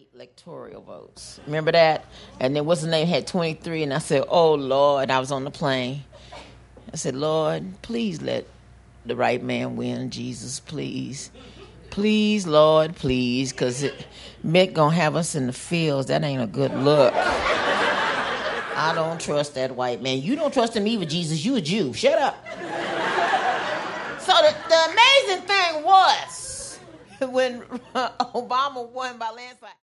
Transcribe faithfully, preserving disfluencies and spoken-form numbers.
electoral votes. Remember that? And then what's the name had twenty-three, and I said, oh, Lord, I was on the plane. I said, Lord, please let the right man win, Jesus, please. Please, Lord, please, because Mick going to have us in the fields. That ain't a good look. I don't trust that white man. You don't trust him either, Jesus. You a Jew. Shut up. So the, the amazing thing was when Obama won by landslide.